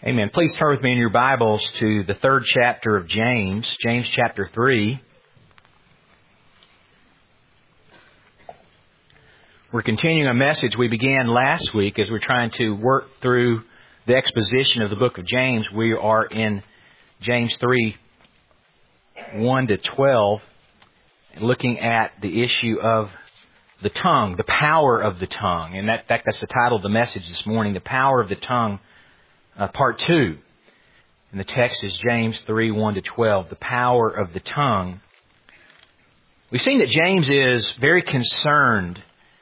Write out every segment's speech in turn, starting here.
Amen. Please turn with me in your Bibles to the third chapter of James, James chapter 3. We're continuing a message we began last week as we're trying to work through the exposition of the book of James. We are in James 3, 1 to 12, looking at the issue of the tongue, the power of the tongue. And that's the title of the message this morning, The Power of the Tongue, Part 2. And the text is James 3, 1 to 12, the power of the tongue. We've seen that James is very concerned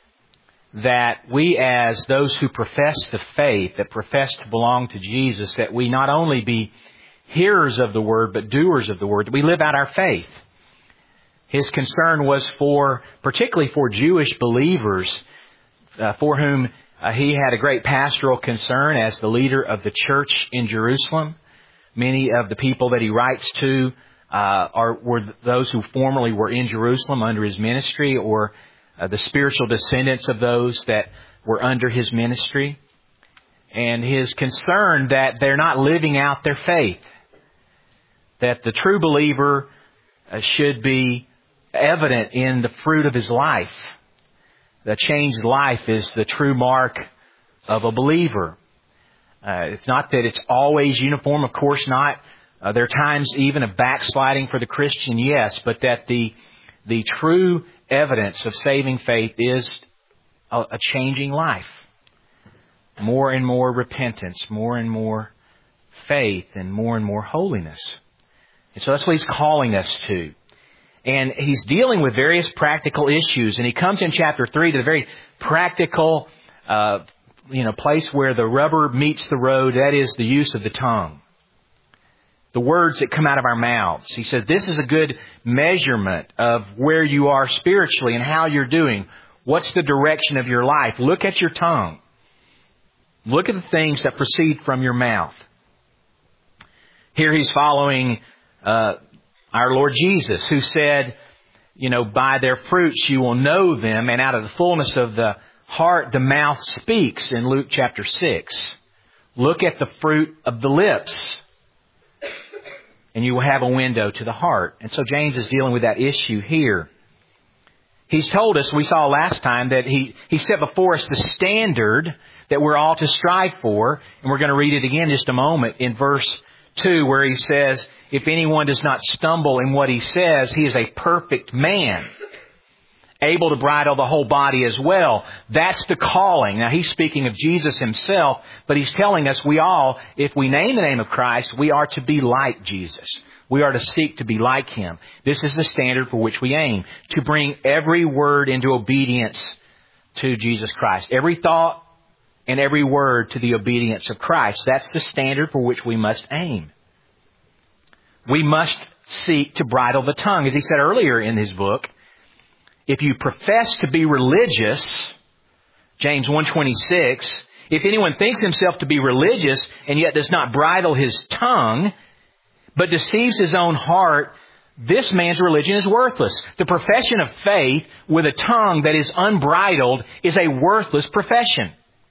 that we, as those who profess the faith, that profess to belong to Jesus, that we not only be hearers of the Word, but doers of the Word, that we live out our faith. His concern was particularly for Jewish believers, for whom he had a great pastoral concern as the leader of the church in Jerusalem. Many of the people that he writes to were those who formerly were in Jerusalem under his ministry, or the spiritual descendants of those that were under his ministry. And his concern that they're not living out their faith, that the true believer should be evident in the fruit of his life. The changed life is the true mark of a believer. It's not that it's always uniform, of course not. There are times even of backsliding for the Christian, yes, but that the true evidence of saving faith is a changing life. More and more repentance, more and more faith, and more holiness. And so that's what he's calling us to. And he's dealing with various practical issues. And he comes in chapter 3 to the very practical place where the rubber meets the road. That is the use of the tongue. The words that come out of our mouths. He says this is a good measurement of where you are spiritually and how you're doing. What's the direction of your life? Look at your tongue. Look at the things that proceed from your mouth. Here he's following our Lord Jesus, who said, by their fruits you will know them, and out of the fullness of the heart the mouth speaks, in Luke chapter 6. Look at the fruit of the lips, and you will have a window to the heart. And so James is dealing with that issue here. He's told us, we saw last time, that he set before us the standard that we're all to strive for, and we're going to read it again in just a moment in verse 2, where he says, if anyone does not stumble in what he says, he is a perfect man, able to bridle the whole body as well. That's the calling. Now, he's speaking of Jesus himself, but he's telling us we all, if we name the name of Christ, we are to be like Jesus. We are to seek to be like Him. This is the standard for which we aim, to bring every word into obedience to Jesus Christ. Every thought and every word to the obedience of Christ. That's the standard for which we must aim. We must seek to bridle the tongue. As he said earlier in his book, if you profess to be religious, James 1:26, if anyone thinks himself to be religious and yet does not bridle his tongue, but deceives his own heart, this man's religion is worthless. The profession of faith with a tongue that is unbridled is a worthless profession.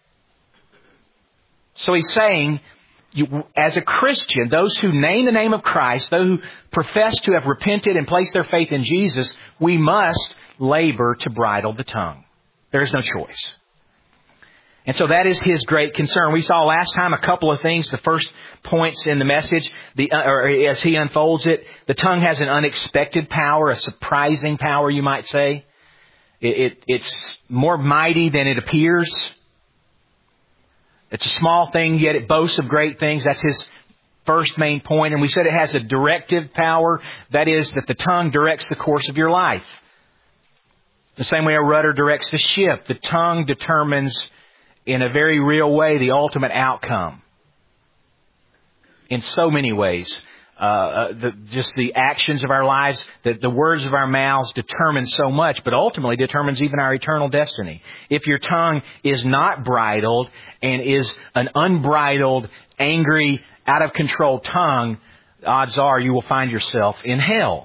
So he's saying, as a Christian, those who name the name of Christ, those who profess to have repented and placed their faith in Jesus, we must labor to bridle the tongue. There is no choice. And so that is his great concern. We saw last time a couple of things. The first points in the message, as he unfolds it, the tongue has an unexpected power, a surprising power, you might say. It's more mighty than it appears. It's a small thing, yet it boasts of great things. That's his first main point. And we said it has a directive power. That is, that the tongue directs the course of your life. The same way a rudder directs the ship, the tongue determines in a very real way the ultimate outcome. In so many ways. Just the actions of our lives, the words of our mouths determine so much, but ultimately determines even our eternal destiny. If your tongue is not bridled and is an unbridled, angry, out of control tongue, odds are you will find yourself in hell.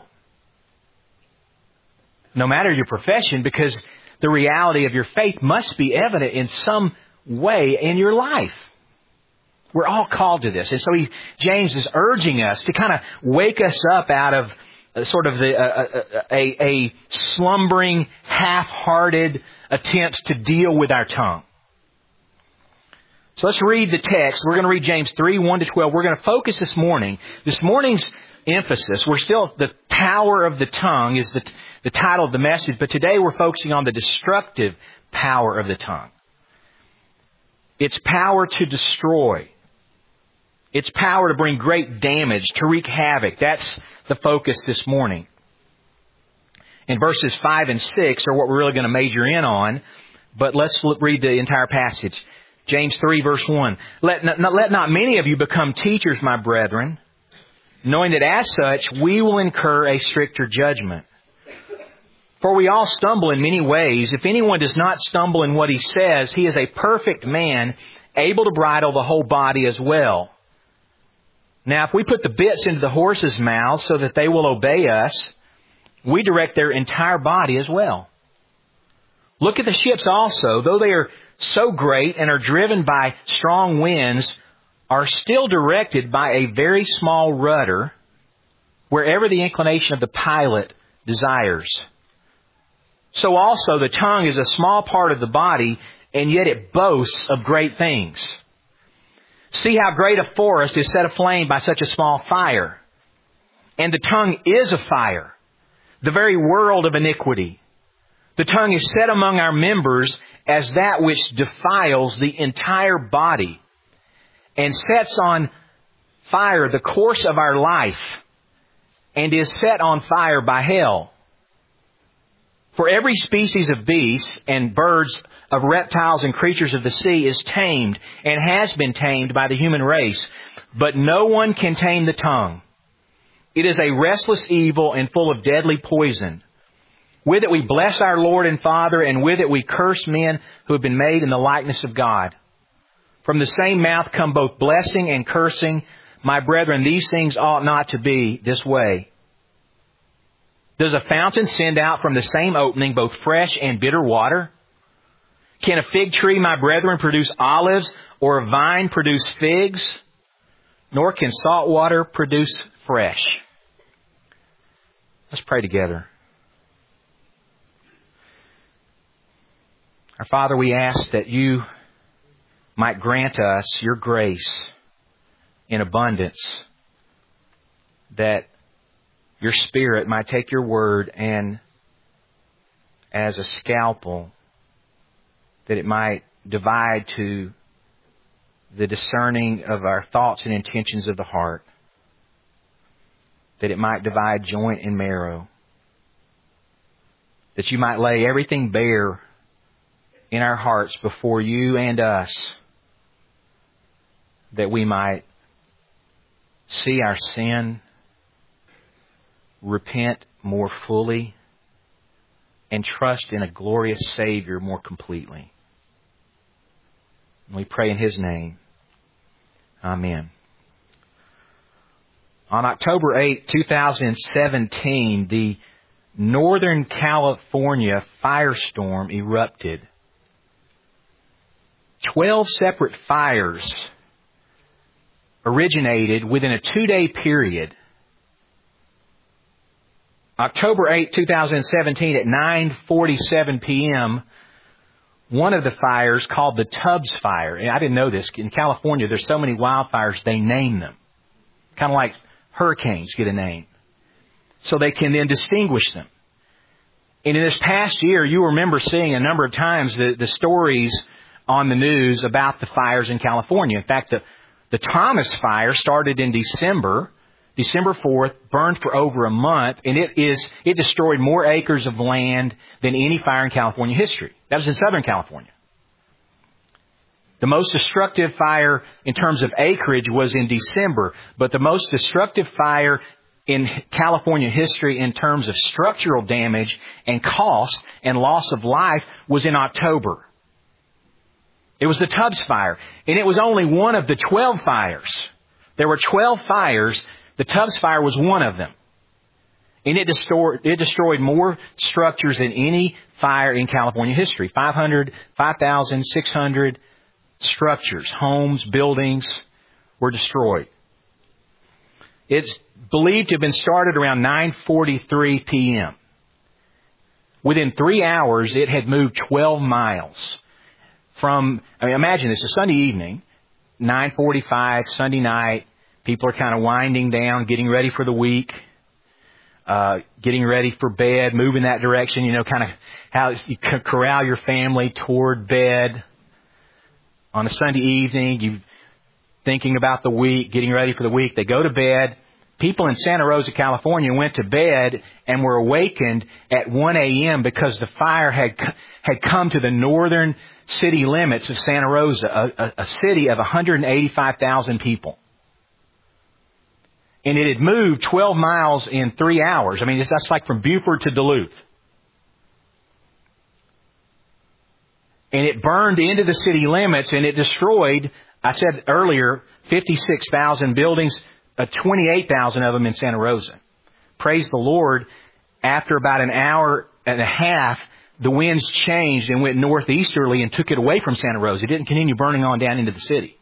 No matter your profession, because the reality of your faith must be evident in some way in your life. We're all called to this. And so James is urging us to kind of wake us up out of sort of a slumbering, half-hearted attempts to deal with our tongue. So let's read the text. We're going to read James 3, 1-12. We're going to focus this morning's emphasis. We're still, the power of the tongue is the title of the message, but today we're focusing on the destructive power of the tongue. Its power to destroy. Its power to bring great damage, to wreak havoc. That's the focus this morning. And verses 5 and 6 are what we're really going to major in on, but let's read the entire passage. James 3, verse 1. Let not many of you become teachers, my brethren, knowing that as such we will incur a stricter judgment. For we all stumble in many ways. If anyone does not stumble in what he says, he is a perfect man, able to bridle the whole body as well. Now, if we put the bits into the horses' mouths so that they will obey us, we direct their entire body as well. Look at the ships also, though they are so great and are driven by strong winds, are still directed by a very small rudder wherever the inclination of the pilot desires. So also the tongue is a small part of the body, and yet it boasts of great things. See how great a forest is set aflame by such a small fire. And the tongue is a fire, the very world of iniquity. The tongue is set among our members as that which defiles the entire body and sets on fire the course of our life and is set on fire by hell. For every species of beasts and birds, of reptiles and creatures of the sea is tamed and has been tamed by the human race. But no one can tame the tongue. It is a restless evil and full of deadly poison. With it we bless our Lord and Father, and with it we curse men who have been made in the likeness of God. From the same mouth come both blessing and cursing. My brethren, these things ought not to be this way. Does a fountain send out from the same opening both fresh and bitter water? Can a fig tree, my brethren, produce olives, or a vine produce figs? Nor can salt water produce fresh. Let's pray together. Our Father, we ask that you might grant us your grace in abundance, that your Spirit might take your word and as a scalpel, that it might divide to the discerning of our thoughts and intentions of the heart, that it might divide joint and marrow, that you might lay everything bare in our hearts before you and us, that we might see our sin, repent more fully, and trust in a glorious Savior more completely. And we pray in His name. Amen. On October 8, 2017, the Northern California firestorm erupted. 12 separate fires originated within a 2-day period. October 8, 2017 at 9:47 p.m., one of the fires called the Tubbs Fire. And I didn't know this. In California, there's so many wildfires, they name them. Kind of like hurricanes get a name. So they can then distinguish them. And in this past year, you remember seeing a number of times the stories on the news about the fires in California. In fact, the Thomas Fire started in December 4th, burned for over a month, and it destroyed more acres of land than any fire in California history. That was in Southern California. The most destructive fire in terms of acreage was in December, but the most destructive fire in California history in terms of structural damage and cost and loss of life was in October. It was the Tubbs Fire, and it was only one of the 12 fires. There were 12 fires. The Tubbs Fire was one of them. And it destroyed more structures than any fire in California history. 5,600 structures, homes, buildings. were destroyed. It's believed to have been started around 9:43 p.m. Within 3 hours, it had moved 12 miles imagine this, a Sunday evening, 9:45, Sunday night. People are kind of winding down, getting ready for the week, getting ready for bed, moving that direction, kind of how you corral your family toward bed. On a Sunday evening, you thinking about the week, getting ready for the week. They go to bed. People in Santa Rosa, California went to bed and were awakened at 1 a.m. because the fire had come to the northern city limits of Santa Rosa, a city of 185,000 people. And it had moved 12 miles in 3 hours. I mean, that's like from Beaufort to Duluth. And it burned into the city limits, and it destroyed, I said earlier, 56,000 buildings, 28,000 of them in Santa Rosa. Praise the Lord, after about an hour and a half, the winds changed and went northeasterly and took it away from Santa Rosa. It didn't continue burning on down into the city.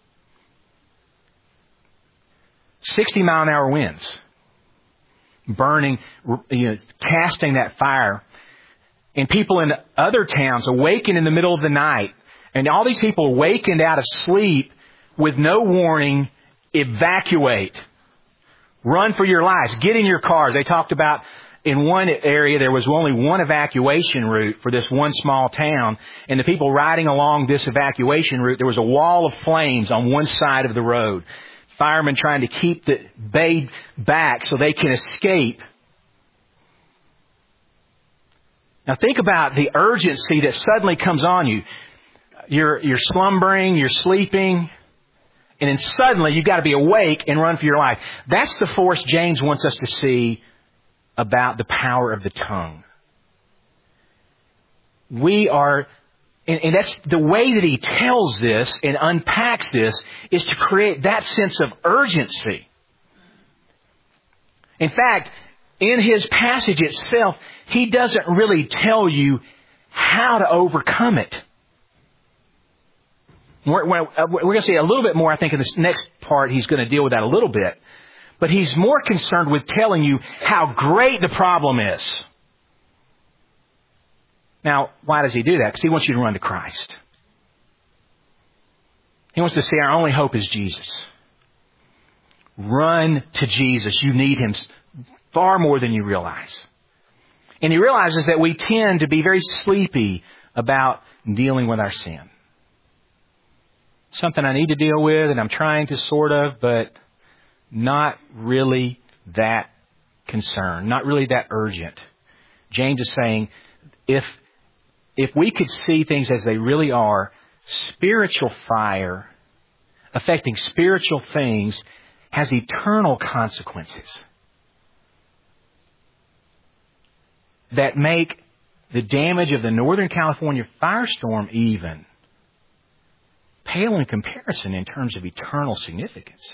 60-mile-an-hour winds, burning, casting that fire. And people in other towns awakened in the middle of the night. And all these people awakened out of sleep with no warning. Evacuate. Run for your lives. Get in your cars. They talked about in one area there was only one evacuation route for this one small town. And the people riding along this evacuation route, there was a wall of flames on one side of the road. Firemen trying to keep the bay back so they can escape. Now think about the urgency that suddenly comes on you. You're slumbering, you're sleeping, and then suddenly you've got to be awake and run for your life. That's the force James wants us to see about the power of the tongue. We are, and that's the way that he tells this and unpacks this, is to create that sense of urgency. In fact, in his passage itself, he doesn't really tell you how to overcome it. We're going to see a little bit more, I think, in this next part. He's going to deal with that a little bit. But he's more concerned with telling you how great the problem is. Now, why does he do that? Because he wants you to run to Christ. He wants to say our only hope is Jesus. Run to Jesus. You need Him far more than you realize. And he realizes that we tend to be very sleepy about dealing with our sin. Something I need to deal with, and I'm trying to sort of, but not really that concerned, not really that urgent. James is saying, if we could see things as they really are, spiritual fire affecting spiritual things has eternal consequences that make the damage of the Northern California firestorm even pale in comparison in terms of eternal significance.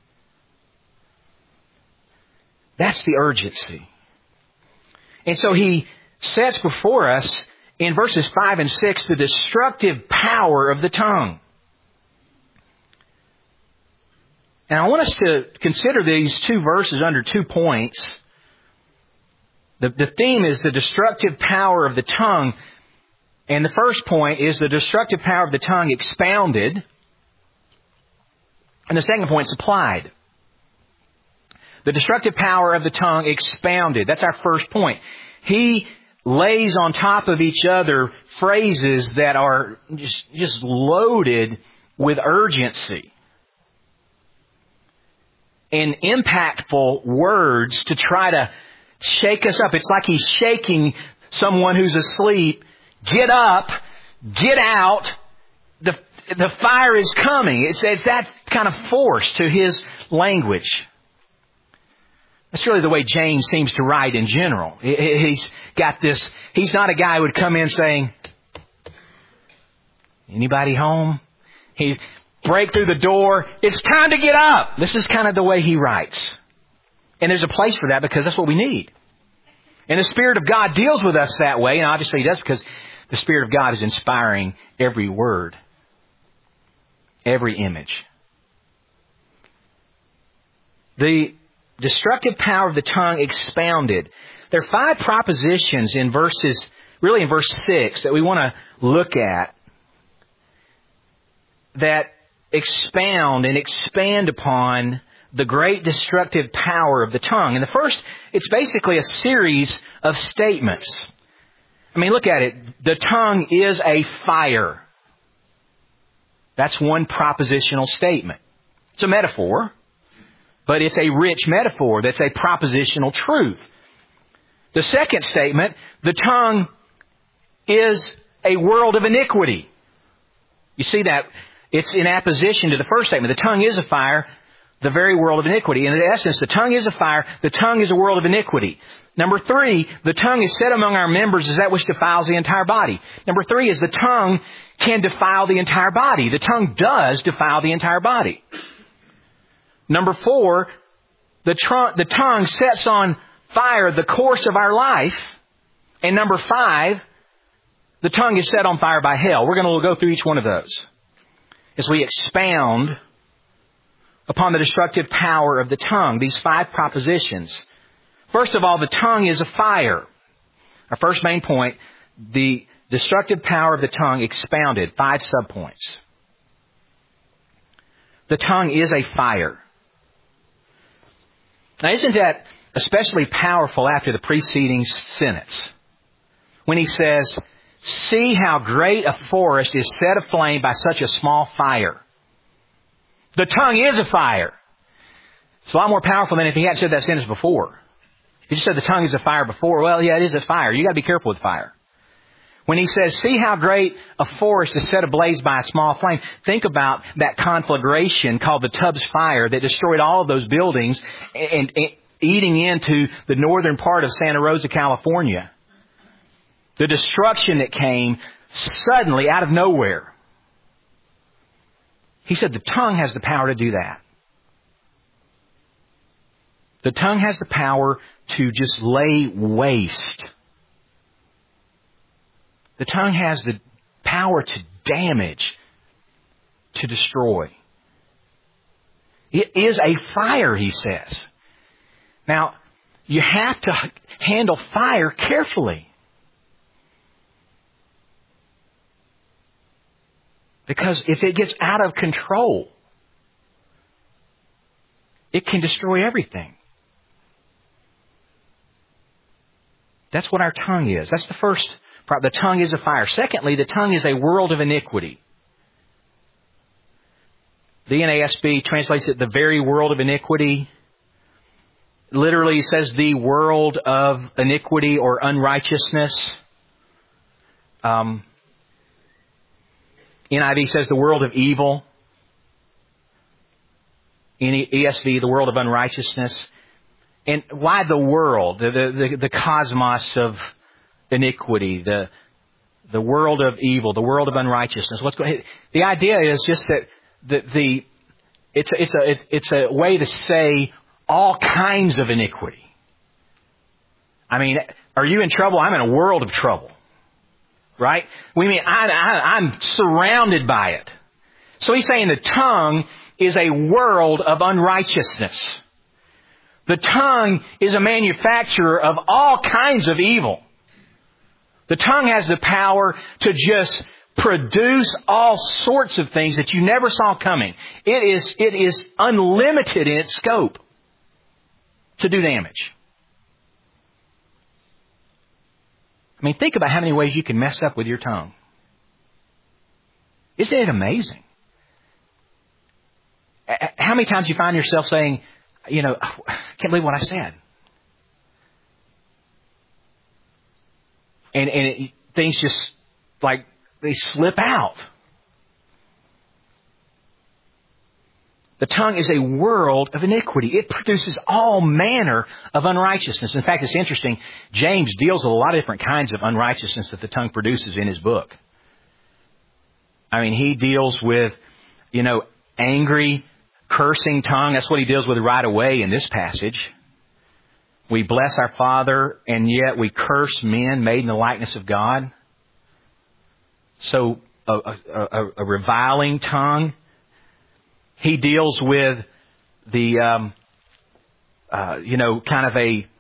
That's the urgency. And so he sets before us in verses 5 and 6 the destructive power of the tongue. And I want us to consider these two verses under 2 points. The theme is the destructive power of the tongue. And the first point is the destructive power of the tongue expounded. And the second point is applied. The destructive power of the tongue expounded. That's our first point. He lays on top of each other phrases that are just loaded with urgency and impactful words to try to shake us up. It's like he's shaking someone who's asleep. Get up, get out, the fire is coming. It's that kind of force to his language. That's really the way James seems to write in general. He's got this, he's not a guy who would come in saying, anybody home? He break through the door, it's time to get up. This is kind of the way he writes. And there's a place for that because that's what we need. And the Spirit of God deals with us that way, and obviously He does because the Spirit of God is inspiring every word, every image. The destructive power of the tongue expounded. There are 5 propositions in verse 6 that we want to look at that expound and expand upon the great destructive power of the tongue. And the first, it's basically a series of statements. I mean, look at it. The tongue is a fire. That's one propositional statement. It's a metaphor, but it's a rich metaphor. That's a propositional truth. The second statement, the tongue is a world of iniquity. You see that? It's in apposition to the first statement. The tongue is a fire, the very world of iniquity. In essence, the tongue is a fire, the tongue is a world of iniquity. Number 3, the tongue is set among our members as that which defiles the entire body. Number 3 is the tongue can defile the entire body. The tongue does defile the entire body. Number 4, the tongue sets on fire the course of our life. And number 5, the tongue is set on fire by hell. We're going to go through each one of those as we expound upon the destructive power of the tongue, these 5 propositions. First of all, the tongue is a fire. Our first main point, the destructive power of the tongue expounded, 5 subpoints. The tongue is a fire. Now, isn't that especially powerful after the preceding sentence? When he says, "See how great a forest is set aflame by such a small fire." The tongue is a fire. It's a lot more powerful than if he hadn't said that sentence before. If he just said the tongue is a fire before, well, yeah, it is a fire. You got to be careful with fire. When he says, "See how great a forest is set ablaze by a small flame," think about that conflagration called the Tubbs Fire that destroyed all of those buildings and eating into the northern part of Santa Rosa, California. The destruction that came suddenly out of nowhere. He said the tongue has the power to do that. The tongue has the power to just lay waste. The tongue has the power to damage, to destroy. It is a fire, he says. Now, you have to handle fire carefully. Because if it gets out of control, it can destroy everything. That's what our tongue is. That's the first part. The tongue is a fire. Secondly, the tongue is a world of iniquity. The NASB translates it the very world of iniquity. Literally says the world of iniquity or unrighteousness. NIV says the world of evil. In ESV, the world of unrighteousness. And why the world? The cosmos of iniquity, the world of evil, the world of unrighteousness. The idea is just that it's a way to say all kinds of iniquity. I mean, are you in trouble? I'm in a world of trouble. Right? We mean, I'm surrounded by it. So he's saying the tongue is a world of unrighteousness. The tongue is a manufacturer of all kinds of evil. The tongue has the power to just produce all sorts of things that you never saw coming. It is unlimited in its scope to do damage. I mean, think about how many ways you can mess up with your tongue. Isn't it amazing? How many times you find yourself saying, I can't believe what I said. And things just like they slip out. The tongue is a world of iniquity. It produces all manner of unrighteousness. In fact, it's interesting. James deals with a lot of different kinds of unrighteousness that the tongue produces in his book. I mean, he deals with, angry, cursing tongue. That's what he deals with right away in this passage. We bless our Father, and yet we curse men made in the likeness of God. So, a reviling tongue. He deals with the kind of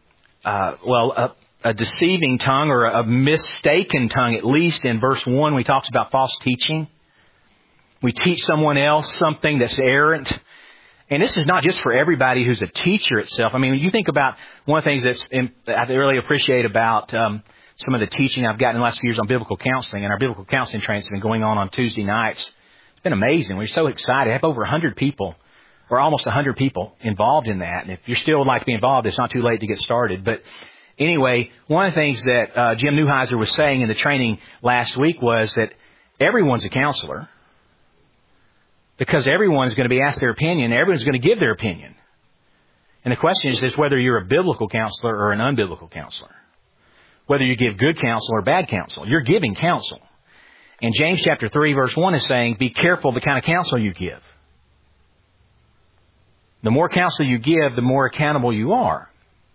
a deceiving tongue or a mistaken tongue, at least in verse 1 when he talks about false teaching. We teach someone else something that's errant. And this is not just for everybody who's a teacher itself. I mean, when you think about one of the things I really appreciate about some of the teaching I've gotten in the last few years on biblical counseling, and our biblical counseling training has been going on Tuesday nights. It's been amazing. We're so excited. I have over 100 people, or almost 100 people involved in that. And if you're still like to be involved, it's not too late to get started. But anyway, one of the things that Jim Neuheiser was saying in the training last week was that everyone's a counselor. Because everyone's going to be asked their opinion. Everyone's going to give their opinion. And the question is whether you're a biblical counselor or an unbiblical counselor. Whether you give good counsel or bad counsel. You're giving counsel. And James chapter 3 verse 1 is saying, be careful the kind of counsel you give. The more counsel you give, the more accountable you are.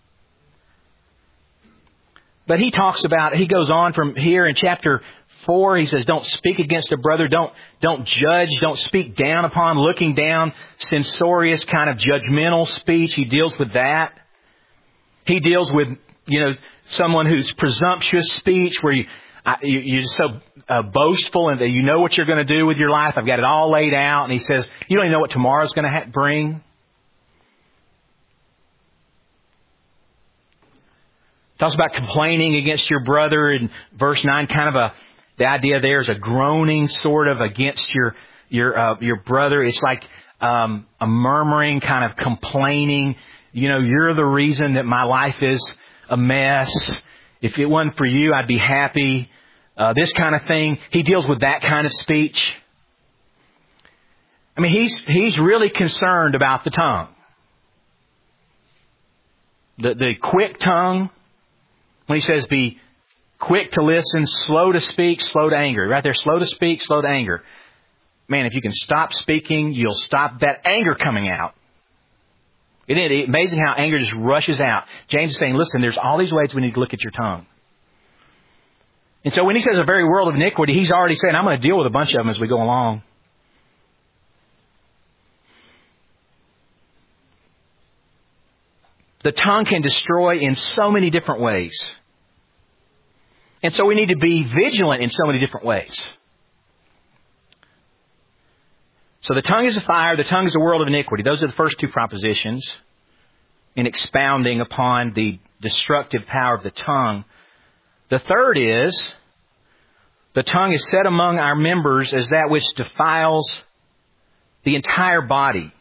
But he goes on from here in chapter 4, he says, don't speak against a brother, don't judge, don't speak down upon, looking down, censorious kind of judgmental speech. He deals with that. He deals with, someone who's presumptuous speech where you're so boastful and that you know what you're going to do with your life. I've got it all laid out. And he says, you don't even know what tomorrow's going to bring. Talks about complaining against your brother in verse 9, the idea there is a groaning sort of against your brother. It's like a murmuring, kind of complaining. You're the reason that my life is a mess. If it wasn't for you, I'd be happy. This kind of thing. He deals with that kind of speech. I mean, he's really concerned about the tongue. The quick tongue. When he says be quick to listen, slow to speak, slow to anger. Right there, slow to speak, slow to anger. Man, if you can stop speaking, you'll stop that anger coming out. Isn't it amazing how anger just rushes out? James is saying, listen, there's all these ways we need to look at your tongue. And so when he says a very world of iniquity, he's already saying, I'm going to deal with a bunch of them as we go along. The tongue can destroy in so many different ways. And so we need to be vigilant in so many different ways. So the tongue is a fire, the tongue is a world of iniquity. Those are the first two propositions in expounding upon the destructive power of the tongue. The third is, the tongue is set among our members as that which defiles the entire body.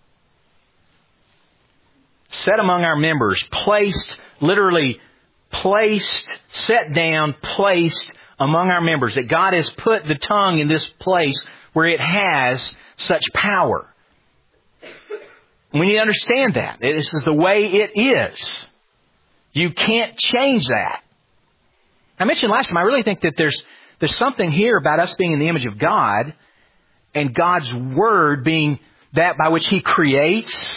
Set among our members, literally placed, set down, placed among our members. That God has put the tongue in this place where it has such power. And we need to understand that. This is the way it is. You can't change that. I mentioned last time, I really think that there's something here about us being in the image of God and God's Word being that by which He creates,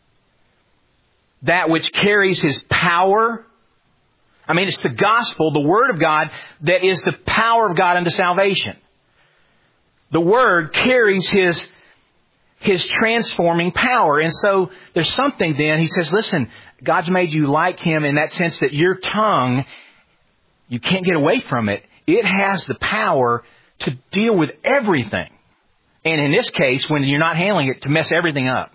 that which carries His power. I mean, it's the gospel, the Word of God, that is the power of God unto salvation. The Word carries His transforming power. And so there's something then, he says, listen, God's made you like Him in that sense that your tongue, you can't get away from it. It has the power to deal with everything. And in this case, when you're not handling it, to mess everything up.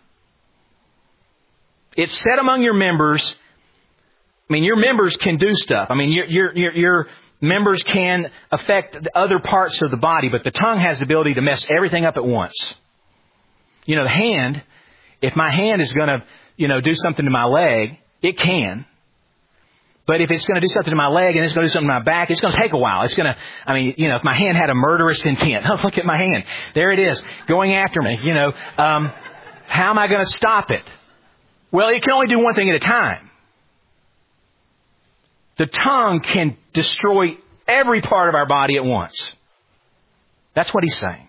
It's set among your members. I mean, your members can do stuff. I mean, your members can affect the other parts of the body, but the tongue has the ability to mess everything up at once. The hand, if my hand is going to, do something to my leg, it can. But if it's going to do something to my leg and it's going to do something to my back, it's going to take a while. It's going to, if my hand had a murderous intent, oh, look at my hand. There it is, going after me, how am I going to stop it? Well, it can only do one thing at a time. The tongue can destroy every part of our body at once. That's what he's saying.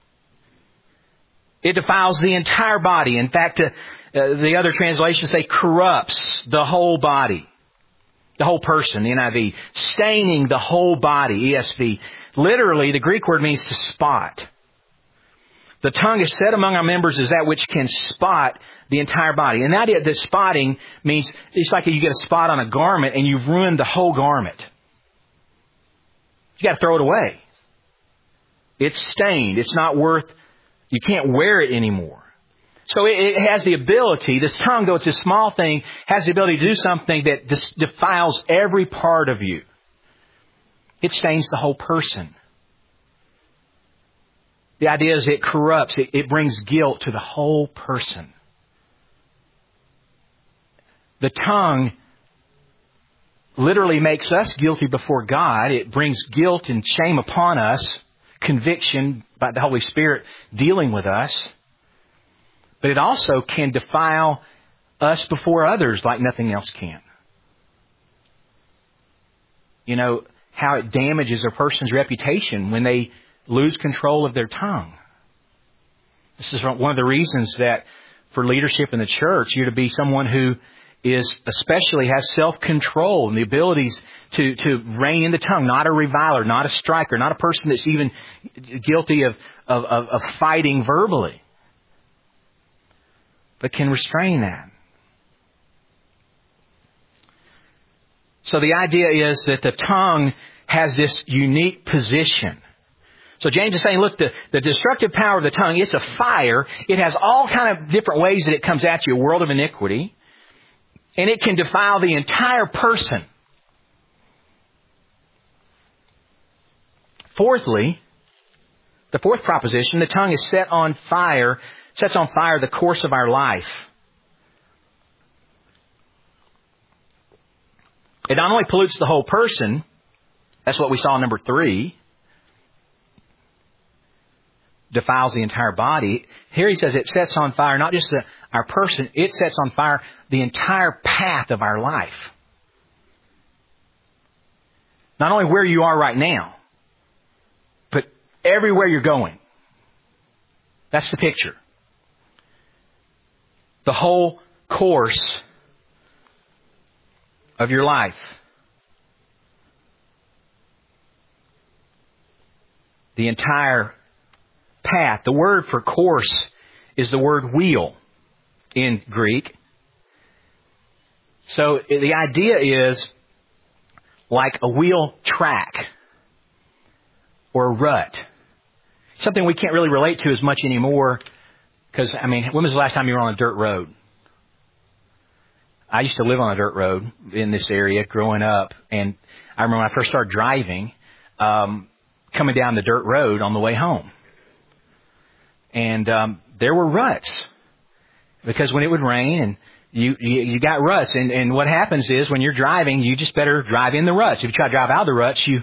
It defiles the entire body. In fact, the other translations say corrupts the whole body. The whole person, the NIV. Staining the whole body, ESV. Literally, the Greek word means to spot. The tongue is set among our members as that which can spot the entire body. And the idea that spotting means it's like you get a spot on a garment and you've ruined the whole garment. You got to throw it away. It's stained. It's not worth, you can't wear it anymore. So it has the ability, this tongue, though it's a small thing, has the ability to do something that defiles every part of you. It stains the whole person. The idea is it corrupts. It brings guilt to the whole person. The tongue literally makes us guilty before God. It brings guilt and shame upon us, conviction by the Holy Spirit dealing with us. But it also can defile us before others like nothing else can. You know, how it damages a person's reputation when they lose control of their tongue. This is one of the reasons that for leadership in the church, you're to be someone who especially has self-control and the abilities to rein in the tongue, not a reviler, not a striker, not a person that's even guilty of fighting verbally, but can restrain that. So the idea is that the tongue has this unique position. So James is saying, look, the destructive power of the tongue, it's a fire. It has all kind of different ways that it comes at you, a world of iniquity. And it can defile the entire person. Fourthly, the fourth proposition, the tongue is sets on fire the course of our life. It not only pollutes the whole person, that's what we saw in number 3, defiles the entire body. Here he says it sets on fire not just our person, it sets on fire the entire path of our life. Not only where you are right now, but everywhere you're going. That's the picture. The whole course of your life. The entire path. The word for course is the word wheel in Greek. So the idea is like a wheel track or a rut. Something we can't really relate to as much anymore because, when was the last time you were on a dirt road? I used to live on a dirt road in this area growing up, and I remember when I first started driving, coming down the dirt road on the way home. And there were ruts because when it would rain and you got ruts. And what happens is when you're driving, you just better drive in the ruts. If you try to drive out of the ruts, you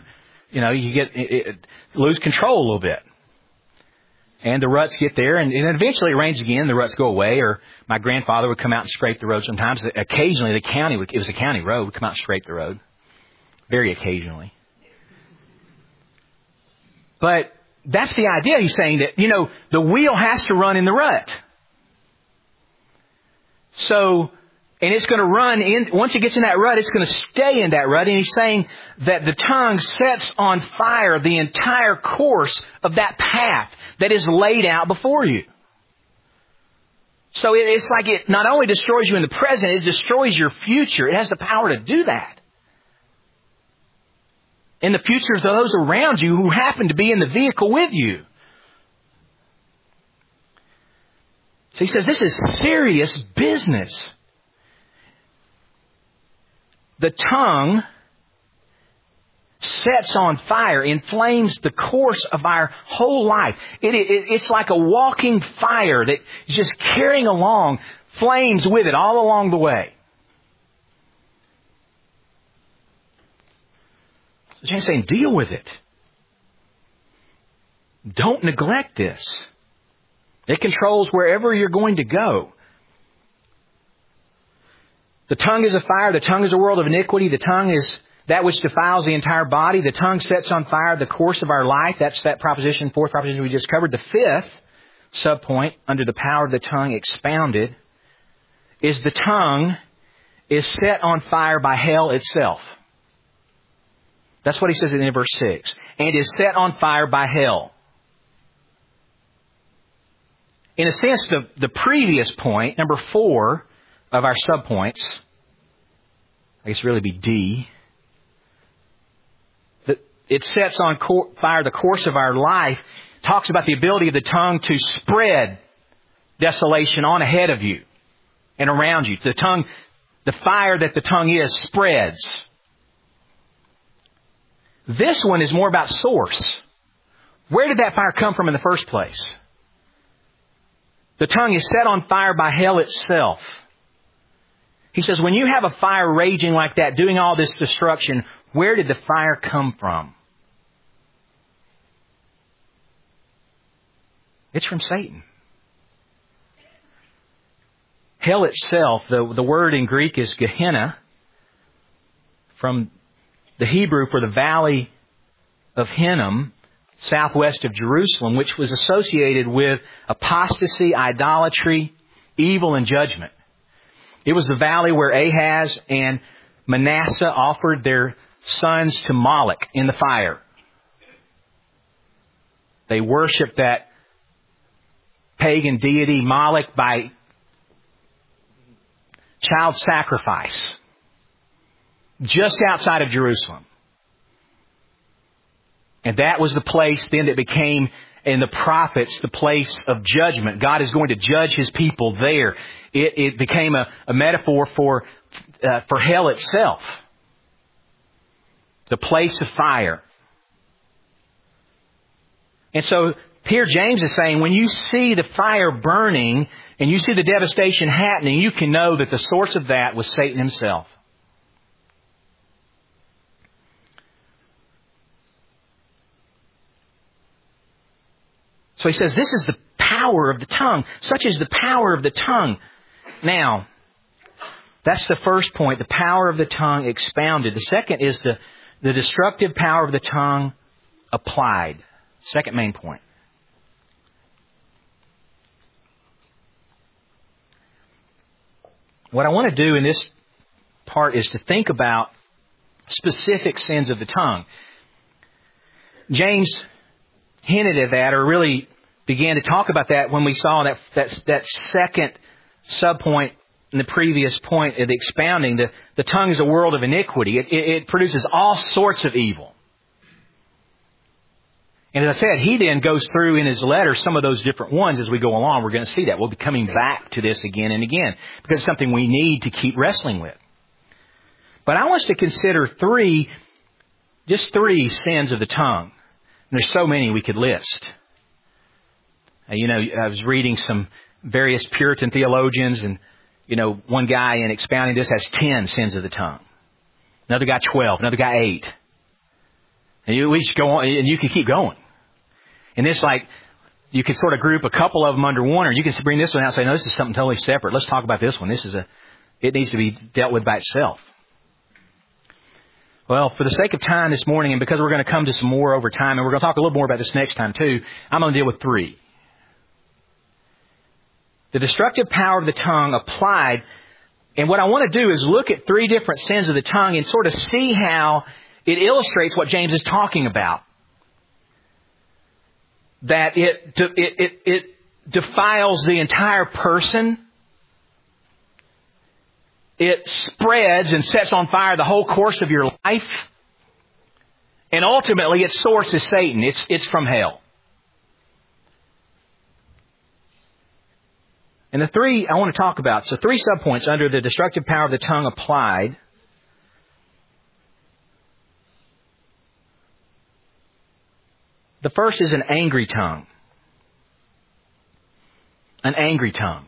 lose control a little bit. And the ruts get there and eventually it rains again. The ruts go away. Or my grandfather would come out and scrape the road sometimes. Occasionally it was a county road, would come out and scrape the road. Very occasionally. But that's the idea. He's saying that, the wheel has to run in the rut. So, and it's going to run in, once it gets in that rut, it's going to stay in that rut. And he's saying that the tongue sets on fire the entire course of that path that is laid out before you. So it's like it not only destroys you in the present, it destroys your future. It has the power to do that. In the future of those around you who happen to be in the vehicle with you. So he says this is serious business. The tongue sets on fire, inflames the course of our whole life. It's like a walking fire that is just carrying along flames with it all along the way. So James is saying, deal with it. Don't neglect this. It controls wherever you're going to go. The tongue is a fire. The tongue is a world of iniquity. The tongue is that which defiles the entire body. The tongue sets on fire the course of our life. That's that proposition, fourth proposition we just covered. The fifth subpoint, under the power of the tongue expounded, is the tongue is set on fire by hell itself. That's what he says in verse 6. And is set on fire by hell. in a sense, the previous point, number 4 of our subpoints, I guess really be D, that it sets on fire the course of our life, talks about the ability of the tongue to spread desolation on ahead of you and around you. The fire that the tongue is, spreads. This one is more about source. Where did that fire come from in the first place? The tongue is set on fire by hell itself. He says, when you have a fire raging like that, doing all this destruction, where did the fire come from? It's from Satan. Hell itself, the word in Greek is Gehenna, from the Hebrew for the valley of Hinnom, southwest of Jerusalem, which was associated with apostasy, idolatry, evil, and judgment. It was the valley where Ahaz and Manasseh offered their sons to Moloch in the fire. They worshiped that pagan deity Moloch by child sacrifice just outside of Jerusalem. And that was the place then that became, in the prophets, the place of judgment. God is going to judge His people there. It became a metaphor for hell itself. The place of fire. And so here James is saying, when you see the fire burning and you see the devastation happening, you can know that the source of that was Satan himself. So he says, this is the power of the tongue. Such is the power of the tongue. Now, that's the first point, the power of the tongue expounded. The second is the destructive power of the tongue applied. Second main point. What I want to do in this part is to think about specific sins of the tongue. James hinted at that, or really began to talk about that when we saw that second subpoint in the previous point of the expounding. The tongue is a world of iniquity. It produces all sorts of evil. And as I said, he then goes through in his letter some of those different ones as we go along. We're going to see that. We'll be coming back to this again and again because it's something we need to keep wrestling with. But I want us to consider just three sins of the tongue. And there's so many we could list. I was reading some various Puritan theologians, and, one guy in expounding this has 10 sins of the tongue. Another guy 12, another guy 8. And we just go on, and you can keep going. And it's like, you can sort of group a couple of them under one, or you can bring this one out and say, no, this is something totally separate. Let's talk about this one. It needs to be dealt with by itself. Well, for the sake of time this morning, and because we're going to come to some more over time, and we're going to talk a little more about this next time too, I'm going to deal with 3. The destructive power of the tongue applied. And what I want to do is look at 3 different sins of the tongue and sort of see how it illustrates what James is talking about. That it defiles the entire person. It spreads and sets on fire the whole course of your life. And ultimately, its source is Satan. It's from hell. And the 3 I want to talk about. So 3 subpoints under the destructive power of the tongue applied. The first is an angry tongue. An angry tongue.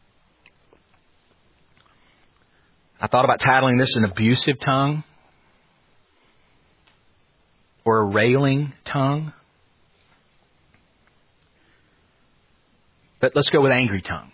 I thought about titling this an abusive tongue or a railing tongue. But let's go with angry tongue.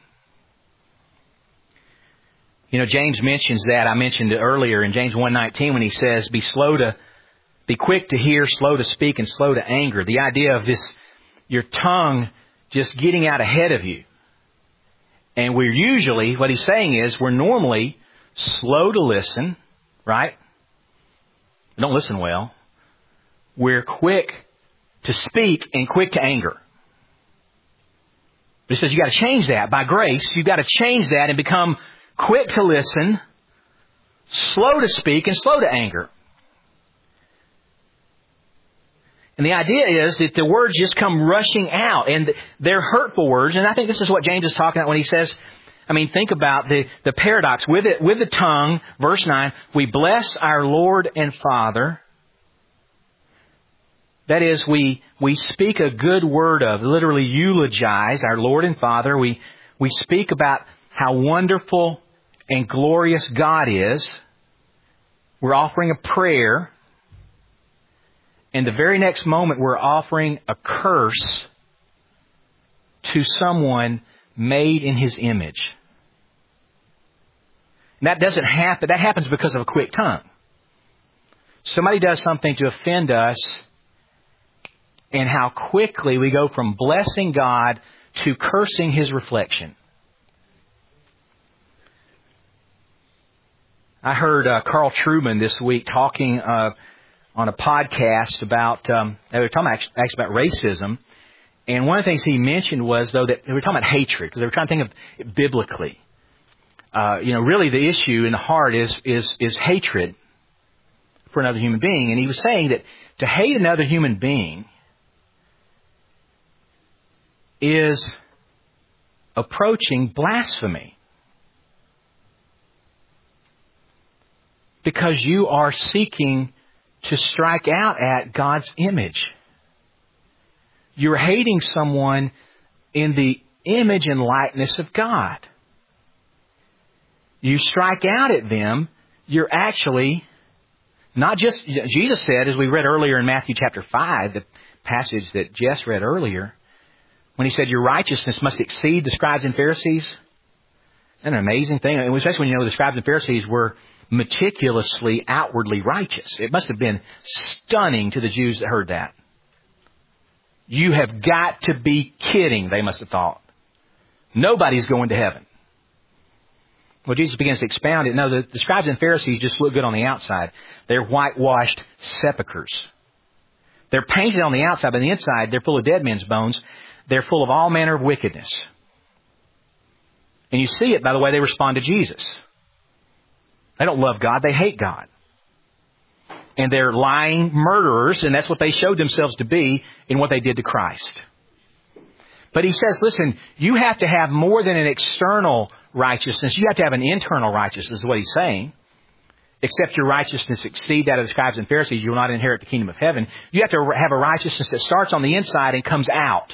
James mentions that. I mentioned it earlier in James 1:19 when he says, be quick to hear, slow to speak, and slow to anger. The idea of this, your tongue just getting out ahead of you. And what he's saying is, we're normally slow to listen, right? We don't listen well. We're quick to speak and quick to anger. But he says you got to change that by grace. You've got to change that and become quick to listen, slow to speak, and slow to anger. And the idea is that the words just come rushing out, and they're hurtful words. And I think this is what James is talking about when he says, think about the paradox. With the tongue, verse 9, we bless our Lord and Father. That is, we speak a good word of, literally eulogize our Lord and Father. We speak about how wonderful and glorious God is. We're offering a prayer. And the very next moment, we're offering a curse to someone made in His image. And that doesn't happen. That happens because of a quick tongue. Somebody does something to offend us, and how quickly we go from blessing God to cursing His reflection. I heard Carl Trueman this week talking on a podcast about, they were talking actually about racism. And one of the things he mentioned was, though, that they were talking about hatred, because they were trying to think of it biblically. Really the issue in the heart is hatred for another human being. And he was saying that to hate another human being is approaching blasphemy. Because you are seeking to strike out at God's image. You're hating someone in the image and likeness of God. You strike out at them, you're actually not just, Jesus said, as we read earlier in Matthew chapter 5, the passage that Jess read earlier, when He said your righteousness must exceed the scribes and Pharisees. Isn't that an amazing thing? And especially when the scribes and Pharisees were meticulously, outwardly righteous. It must have been stunning to the Jews that heard that. You have got to be kidding, they must have thought. Nobody's going to heaven. Well, Jesus begins to expound it. No, the scribes and Pharisees just look good on the outside. They're whitewashed sepulchres. They're painted on the outside, but on the inside, they're full of dead men's bones. They're full of all manner of wickedness. And you see it by the way they respond to Jesus. They don't love God, they hate God. And they're lying murderers, and that's what they showed themselves to be in what they did to Christ. But He says, listen, you have to have more than an external righteousness. You have to have an internal righteousness, is what He's saying. Except your righteousness exceed that of the scribes and Pharisees, you will not inherit the kingdom of heaven. You have to have a righteousness that starts on the inside and comes out.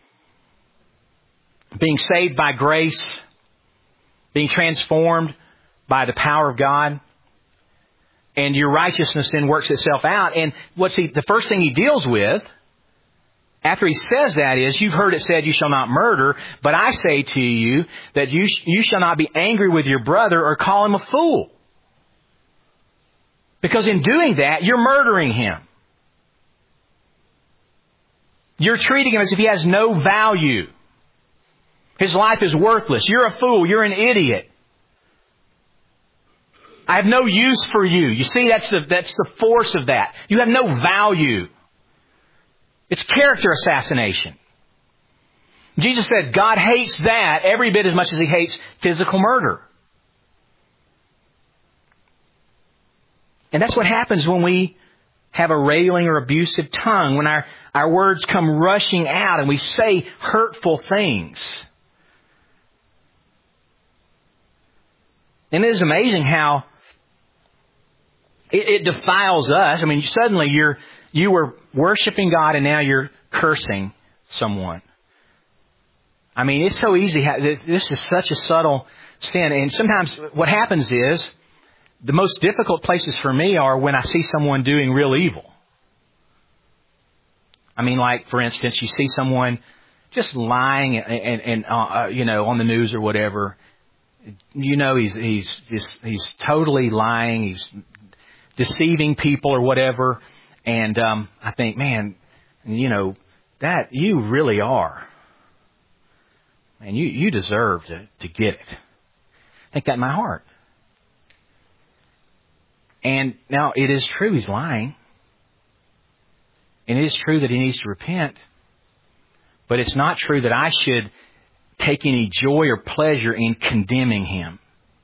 Being saved by grace, being transformed by the power of God, and your righteousness then works itself out. And the first thing He deals with, after He says that is, you've heard it said, you shall not murder, but I say to you that you shall not be angry with your brother or call him a fool. Because in doing that, you're murdering him. You're treating him as if he has no value. His life is worthless. You're a fool. You're an idiot. I have no use for you. You see, that's the force of that. You have no value. It's character assassination. Jesus said God hates that every bit as much as He hates physical murder. And that's what happens when we have a railing or abusive tongue, when our words come rushing out and we say hurtful things. And it is amazing how it defiles us. I mean, suddenly you were worshiping God and now you're cursing someone. I mean, it's so easy. This is such a subtle sin. And sometimes what happens is, the most difficult places for me are when I see someone doing real evil. I mean, like, for instance, you see someone just lying and on the news or whatever. He's totally lying. He's deceiving people or whatever. And I think, man, that you really are. And you deserve to get it. I think that in my heart. And now it is true he's lying. And it is true that he needs to repent. But it's not true that I should take any joy or pleasure in condemning him.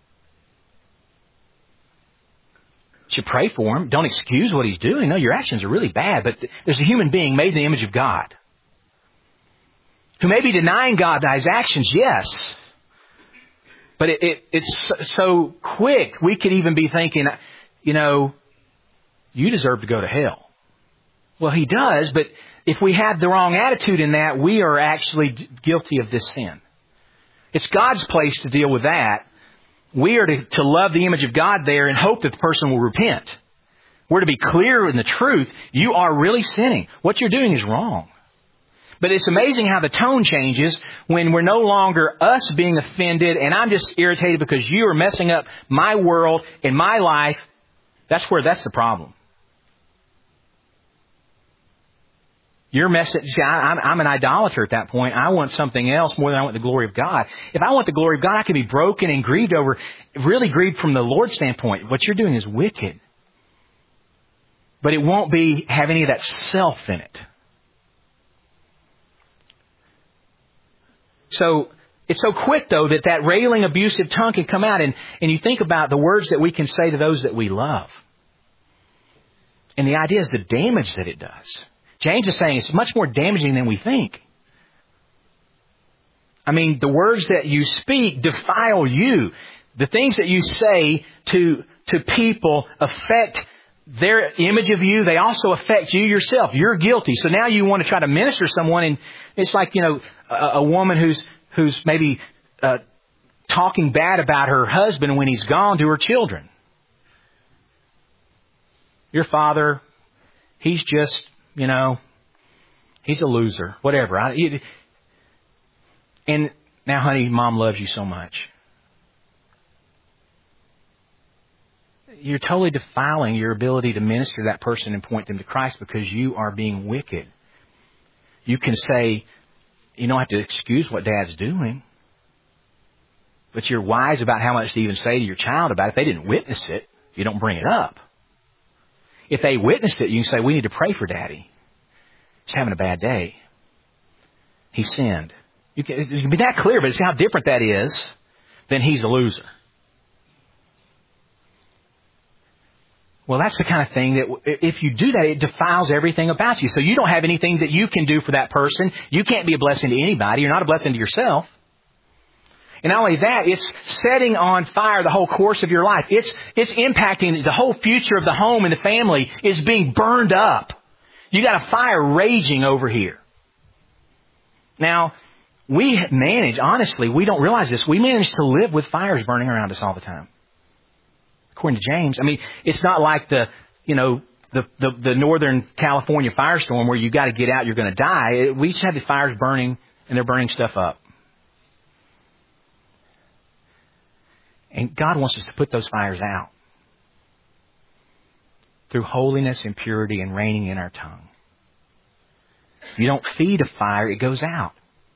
You should pray for him. Don't excuse what he's doing. No, your actions are really bad, but there's a human being made in the image of God who may be denying God by his actions, yes. But it's so quick, we could even be thinking, you deserve to go to hell. Well, he does, but if we have the wrong attitude in that, we are actually guilty of this sin. It's God's place to deal with that. We are to love the image of God there and hope that the person will repent. We're to be clear in the truth. You are really sinning. What you're doing is wrong. But it's amazing how the tone changes when we're no longer us being offended and I'm just irritated because you are messing up my world and my life. That's the problem. Your message, I'm an idolater at that point. I want something else more than I want the glory of God. If I want the glory of God, I can be broken and grieved over, really grieved from the Lord's standpoint. What you're doing is wicked. But it won't have any of that self in it. So it's so quick, though, that railing, abusive tongue can come out. And you think about the words that we can say to those that we love. And the idea is the damage that it does. James is saying it's much more damaging than we think. I mean, the words that you speak defile you. The things that you say to people affect their image of you. They also affect you yourself. You're guilty. So now you want to try to minister to someone, and it's like, a woman who's maybe talking bad about her husband when he's gone to her children. Your father, he's just, he's a loser, whatever. And now, honey, Mom loves you so much. You're totally defiling your ability to minister to that person and point them to Christ because you are being wicked. You can say, you don't have to excuse what Dad's doing, but you're wise about how much to even say to your child about it. If they didn't witness it, you don't bring it up. If they witnessed it, you can say, we need to pray for Daddy. He's having a bad day. He sinned. You can be that clear, but see how different that is than he's a loser. Well, that's the kind of thing that if you do that, it defiles everything about you. So you don't have anything that you can do for that person. You can't be a blessing to anybody. You're not a blessing to yourself. And not only that, it's setting on fire the whole course of your life. It's impacting the whole future of the home and the family is being burned up. You got a fire raging over here. Now, we manage, honestly, we don't realize this. We manage to live with fires burning around us all the time. According to James, I mean, it's not like the Northern California firestorm where you got to get out, you're going to die. We just have the fires burning and they're burning stuff up. And God wants us to put those fires out through holiness and purity and reigning in our tongue. You don't feed a fire, it goes out.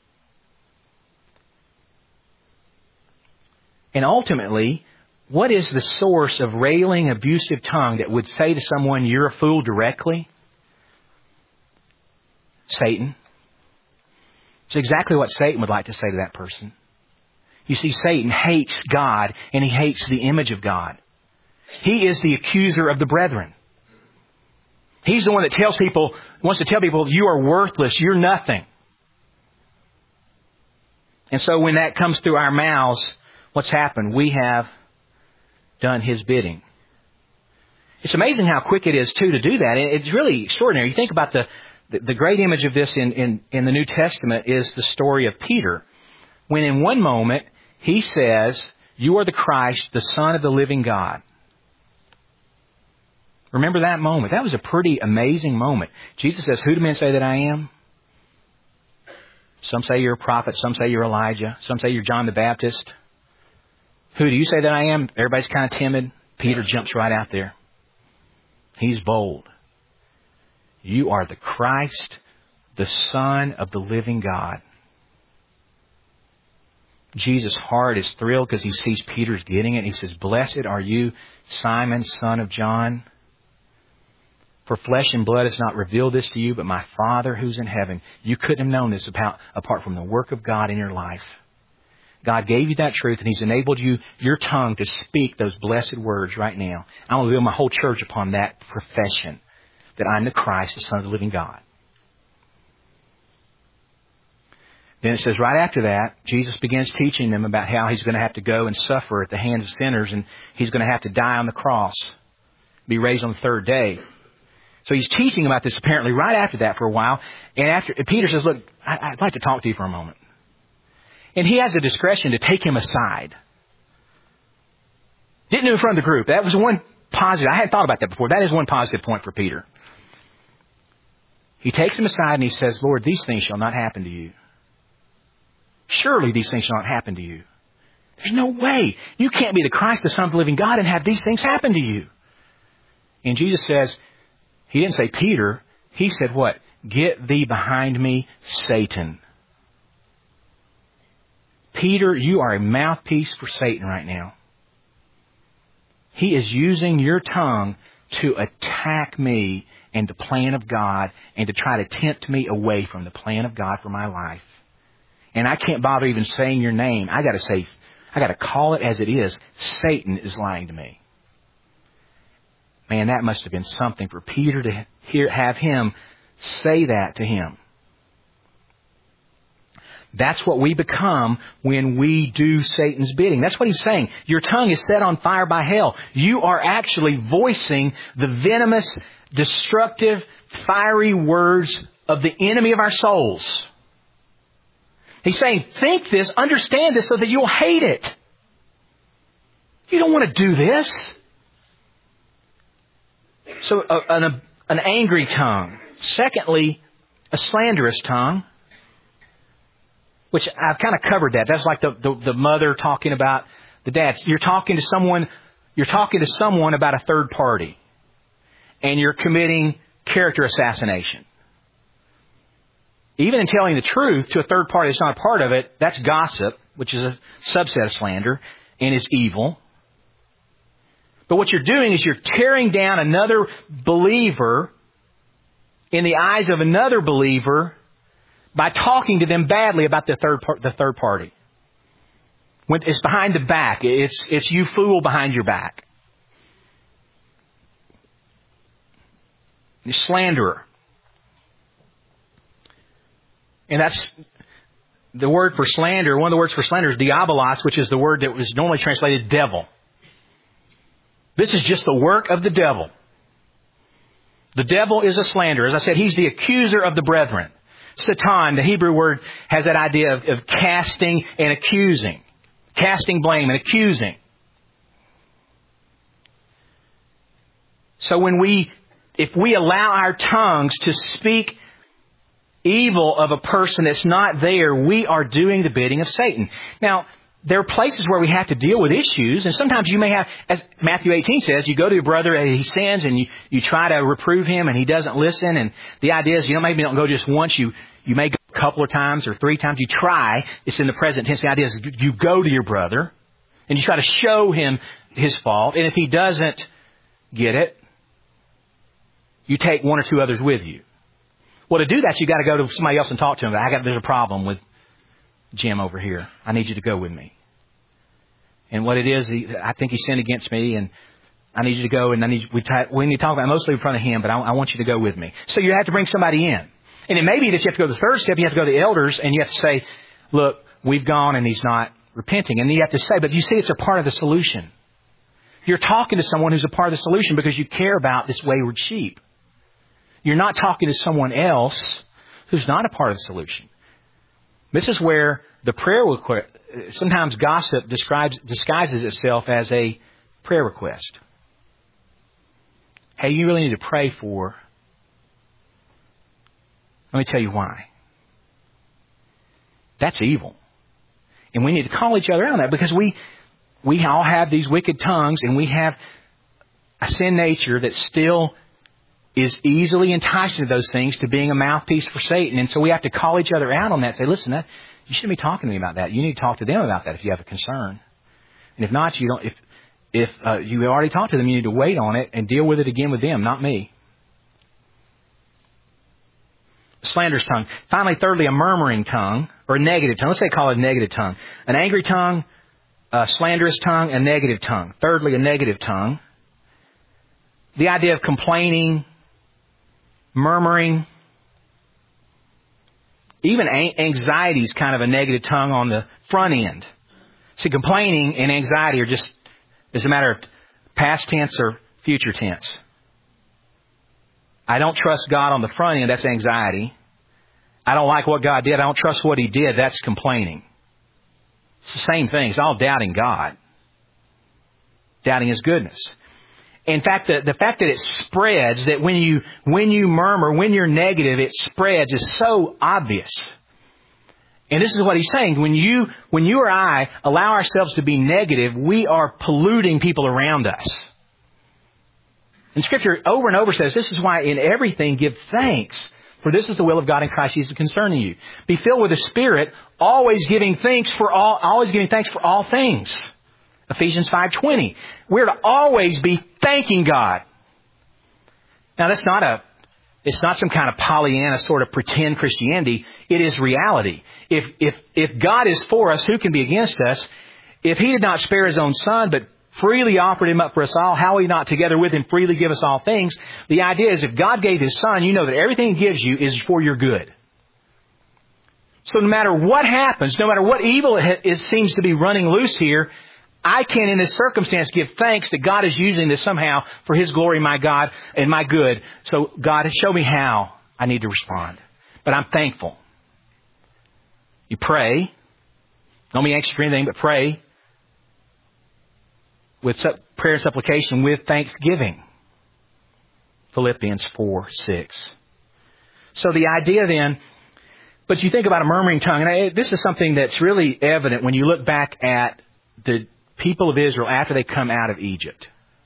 And ultimately, what is the source of railing, abusive tongue that would say to someone, you're a fool directly? Satan. It's exactly what Satan would like to say to that person. You see, Satan hates God and he hates the image of God. He is the accuser of the brethren. He's the one that wants to tell people, you are worthless, you're nothing. And so when that comes through our mouths, what's happened? We have done his bidding. It's amazing how quick it is, too, to do that. It's really extraordinary. You think about the great image of this in the New Testament is the story of Peter. When in one moment, he says, you are the Christ, the Son of the living God. Remember that moment. That was a pretty amazing moment. Jesus says, who do men say that I am? Some say you're a prophet. Some say you're Elijah. Some say you're John the Baptist. Who do you say that I am? Everybody's kind of timid. Peter jumps right out there. He's bold. You are the Christ, the Son of the living God. Jesus' heart is thrilled because he sees Peter's getting it. He says, blessed are you, Simon, son of John. For flesh and blood has not revealed this to you, but my Father who's in heaven. You couldn't have known this apart from the work of God in your life. God gave you that truth, and He's enabled your tongue to speak those blessed words right now. I want to build my whole church upon that profession, that I'm the Christ, the Son of the living God. Then it says right after that, Jesus begins teaching them about how He's going to have to go and suffer at the hands of sinners, and He's going to have to die on the cross, be raised on the third day. So He's teaching about this apparently right after that for a while. And Peter says, look, I'd like to talk to you for a moment. And he has the discretion to take him aside. Didn't do it in front of the group. That was one positive. I hadn't thought about that before. That is one positive point for Peter. He takes him aside and he says, Lord, these things shall not happen to you. Surely these things shall not happen to you. There's no way. You can't be the Christ, the Son of the living God, and have these things happen to you. And Jesus says, He didn't say Peter. He said what? Get thee behind me, Satan. Peter, you are a mouthpiece for Satan right now. He is using your tongue to attack me and the plan of God and to try to tempt me away from the plan of God for my life. And I can't bother even saying your name. I got to call it as it is. Satan is lying to me. Man, that must have been something for Peter to have him say that to him. That's what we become when we do Satan's bidding. That's what he's saying. Your tongue is set on fire by hell. You are actually voicing the venomous, destructive, fiery words of the enemy of our souls. He's saying, think this, understand this so that you'll hate it. You don't want to do this. So an angry tongue. Secondly, a slanderous tongue. Which I've kind of covered that. That's like the mother talking about the dad. You're talking to someone about a third party. And you're committing character assassination. Even in telling the truth to a third party that's not a part of it, that's gossip, which is a subset of slander, and is evil. But what you're doing is you're tearing down another believer in the eyes of another believer by talking to them badly about the third party. When it's behind the back. It's you fool behind your back. You slanderer. And that's the word for slander. One of the words for slander is diabolos, which is the word that was normally translated devil. This is just the work of the devil. The devil is a slanderer. As I said, he's the accuser of the brethren. Satan, the Hebrew word, has that idea of casting and accusing. Casting blame and accusing. So if we allow our tongues to speak evil of a person that's not there, we are doing the bidding of Satan. Now, there are places where we have to deal with issues, and sometimes you may have, as Matthew 18 says, you go to your brother and he sins, and you try to reprove him, and he doesn't listen, and the idea is, maybe you don't go just once, you may go a couple of times or 3 times, you try, it's in the present tense, the idea is you go to your brother, and you try to show him his fault, and if he doesn't get it, you take 1 or 2 others with you. Well, to do that, you got to go to somebody else and talk to him. There's a problem with Jim over here. I need you to go with me. And what it is, I think he sinned against me, and I need you to go, and we need to talk about it mostly in front of him, but I want you to go with me. So you have to bring somebody in. And it may be that you have to go to the third step, you have to go to the elders, and you have to say, look, we've gone and he's not repenting. And you have to say, but you see, it's a part of the solution. You're talking to someone who's a part of the solution because you care about this wayward sheep. You're not talking to someone else who's not a part of the solution. This is where the prayer request, sometimes gossip disguises itself as a prayer request. Hey, you really need to pray for. Let me tell you why. That's evil. And we need to call each other out on that because we all have these wicked tongues, and we have a sin nature that still is easily enticed into those things to being a mouthpiece for Satan. And so we have to call each other out on that and say, listen, you shouldn't be talking to me about that. You need to talk to them about that if you have a concern. And if not, if you already talked to them, you need to wait on it and deal with it again with them, not me. Slanderous tongue. Finally, thirdly, a murmuring tongue or a negative tongue. Let's say call it a negative tongue. An angry tongue, a slanderous tongue, a negative tongue. Thirdly, a negative tongue. The idea of complaining, murmuring, even anxiety is kind of a negative tongue on the front end. See, complaining and anxiety are just, it's a matter of past tense or future tense. I don't trust God on the front end, that's anxiety. I don't like what God did, I don't trust what He did, that's complaining. It's the same thing, it's all doubting God. Doubting His goodness. In fact, the fact that it spreads, that when you murmur, when you're negative, it spreads is so obvious. And this is what he's saying. When you or I allow ourselves to be negative, we are polluting people around us. And Scripture over and over says, this is why in everything give thanks, for this is the will of God in Christ Jesus concerning you. Be filled with the Spirit, always giving thanks for all things. Ephesians 5:20. We're to always be thanking God. Now it's not some kind of Pollyanna sort of pretend Christianity. It is reality. If God is for us, who can be against us? If He did not spare His own Son, but freely offered Him up for us all, how will He not together with Him freely give us all things? The idea is if God gave His Son, you know that everything He gives you is for your good. So no matter what happens, no matter what evil it seems to be running loose here, I can, in this circumstance, give thanks that God is using this somehow for His glory, my God, and my good. So, God, show me how I need to respond. But I'm thankful. You pray. Don't be anxious for anything, but pray with prayer and supplication with thanksgiving. Philippians 4:6. So the idea then, but you think about a murmuring tongue, and this is something that's really evident when you look back at the people of Israel after they come out of Egypt.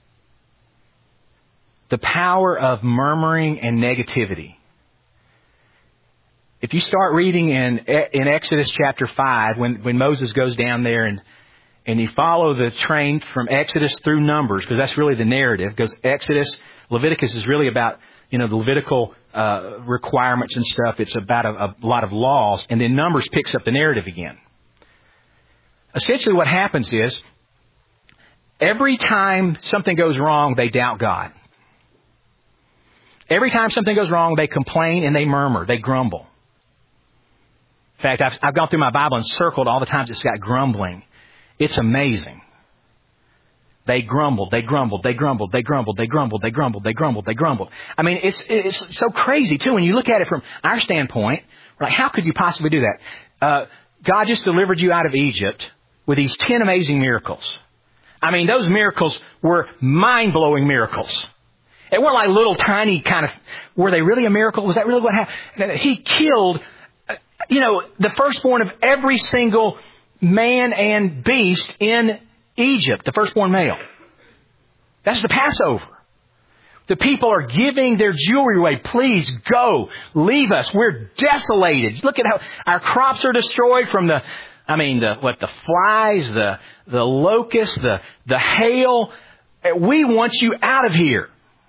The power of murmuring and negativity. If you start reading in Exodus chapter 5, when Moses goes down there and you follow the train from Exodus through Numbers, because that's really the narrative, because Leviticus is really about, the Levitical requirements and stuff. It's about a lot of laws, and then Numbers picks up the narrative again. Essentially what happens is, every time something goes wrong, they doubt God. Every time something goes wrong, they complain and they murmur. They grumble. In fact, I've gone through my Bible and circled all the times it's got grumbling. It's amazing. They grumbled, they grumbled, they grumbled, they grumbled, they grumbled, they grumbled, they grumbled, they grumbled. I mean, it's so crazy, too, when you look at it from our standpoint. Like, how could you possibly do that? God just delivered you out of Egypt with these 10 amazing miracles. I mean, those miracles were mind-blowing miracles. They weren't like little tiny kind of, were they really a miracle? Was that really what happened? He killed, the firstborn of every single man and beast in Egypt, the firstborn male. That's the Passover. The people are giving their jewelry away. Please go. Leave us. We're desolated. Look at how our crops are destroyed from the flies, the locusts, the hail. We want you out of here.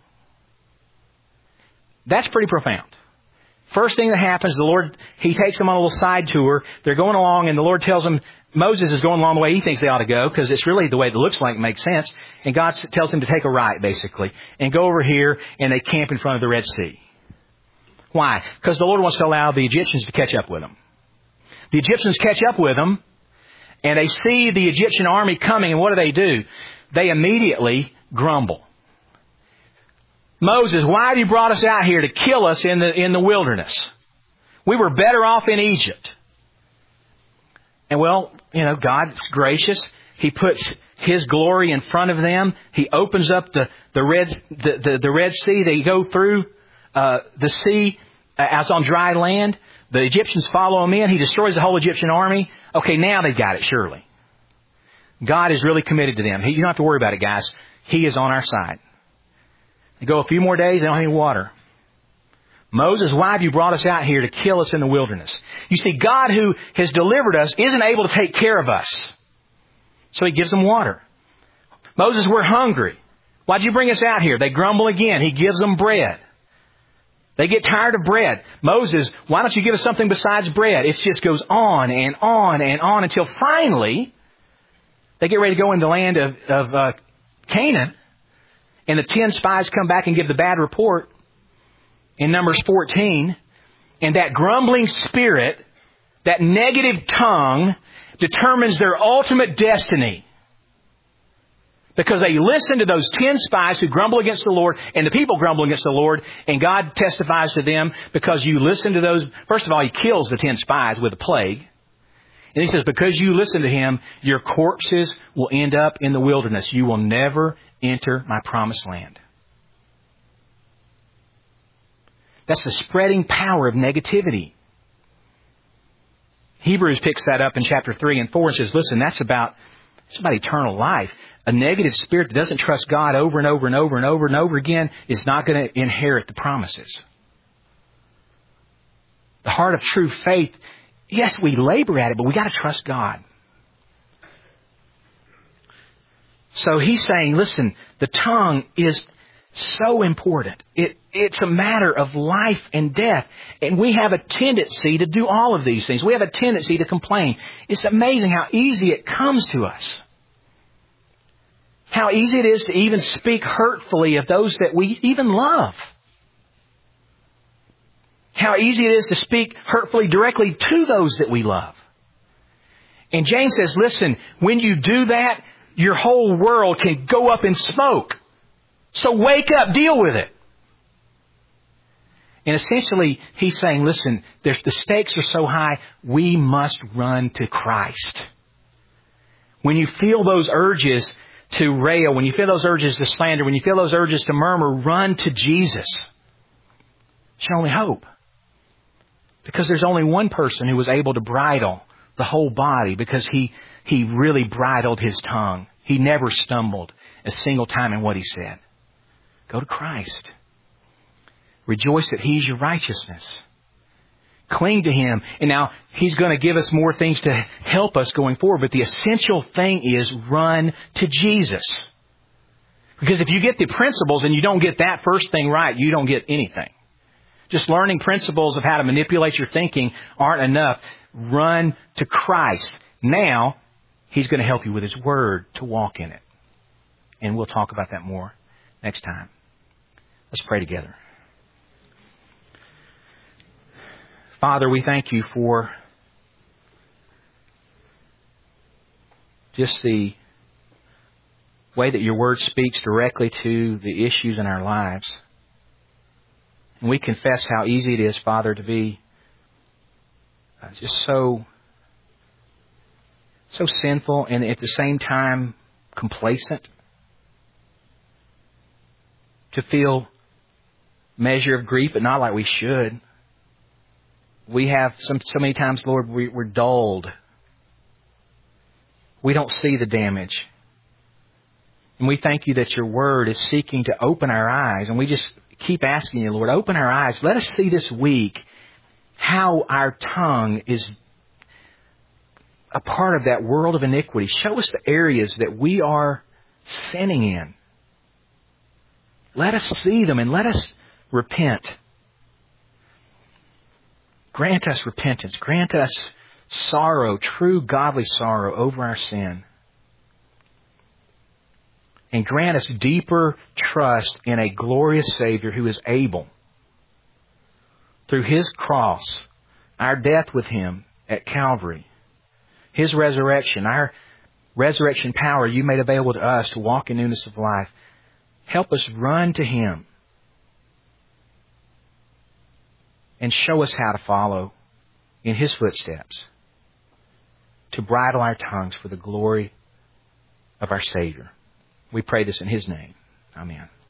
That's pretty profound. First thing that happens, the Lord, He takes them on a little side tour. They're going along, and the Lord tells them, Moses is going along the way he thinks they ought to go, because it's really the way it looks like it makes sense. And God tells him to take a right, basically, and go over here, and they camp in front of the Red Sea. Why? Because the Lord wants to allow the Egyptians to catch up with them. The Egyptians catch up with them, and they see the Egyptian army coming, and what do? They immediately grumble. Moses, why have you brought us out here to kill us in the wilderness? We were better off in Egypt. And God's gracious. He puts His glory in front of them. He opens up the Red Sea. They go through the sea as on dry land. The Egyptians follow Him in. He destroys the whole Egyptian army. Okay, now they've got it, surely. God is really committed to them. You don't have to worry about it, guys. He is on our side. They go a few more days, they don't have any water. Moses, why have you brought us out here to kill us in the wilderness? You see, God who has delivered us isn't able to take care of us. So He gives them water. Moses, we're hungry. Why'd you bring us out here? They grumble again. He gives them bread. They get tired of bread. Moses, why don't you give us something besides bread? It just goes on and on and on until finally they get ready to go in the land of Canaan. And the 10 spies come back and give the bad report in Numbers 14. And that grumbling spirit, that negative tongue, determines their ultimate destiny. Because they listen to those 10 spies who grumble against the Lord, and the people grumble against the Lord, and God testifies to them because you listen to those. First of all, He kills the 10 spies with a plague. And He says, because you listen to Him, your corpses will end up in the wilderness. You will never enter my promised land. That's the spreading power of negativity. Hebrews picks that up in chapter 3 and 4 and says, listen, it's about eternal life. A negative spirit that doesn't trust God over and over and over and over and over again is not going to inherit the promises. The heart of true faith, yes, we labor at it, but we got to trust God. So he's saying, listen, the tongue is so important. It's a matter of life and death. And we have a tendency to do all of these things. We have a tendency to complain. It's amazing how easy it comes to us. How easy it is to even speak hurtfully of those that we even love. How easy it is to speak hurtfully directly to those that we love. And James says, listen, when you do that, your whole world can go up in smoke. So wake up, deal with it. And essentially, he's saying, listen, the stakes are so high, we must run to Christ. When you feel those urges to rail, when you feel those urges to slander, when you feel those urges to murmur, run to Jesus. It's your only hope. Because there's only one person who was able to bridle the whole body because he really bridled his tongue. He never stumbled a single time in what he said. Go to Christ. Rejoice that He's your righteousness. Cling to Him. And now He's going to give us more things to help us going forward. But the essential thing is run to Jesus. Because if you get the principles and you don't get that first thing right, you don't get anything. Just learning principles of how to manipulate your thinking aren't enough. Run to Christ. Now, He's going to help you with His Word to walk in it. And we'll talk about that more next time. Let's pray together. Father, we thank You for just the way that Your Word speaks directly to the issues in our lives. And we confess how easy it is, Father, to be just so sinful and at the same time complacent. To feel measure of grief, but not like we should. We have so many times, Lord, we're dulled. We don't see the damage. And we thank You that Your Word is seeking to open our eyes. And we just keep asking You, Lord, open our eyes. Let us see this week how our tongue is a part of that world of iniquity. Show us the areas that we are sinning in. Let us see them and let us repent. Grant us repentance. Grant us sorrow, true godly sorrow over our sin. And grant us deeper trust in a glorious Savior who is able, through His cross, our death with Him at Calvary, His resurrection, our resurrection power You made available to us to walk in newness of life. Help us run to Him and show us how to follow in His footsteps, to bridle our tongues for the glory of our Savior. We pray this in His name. Amen.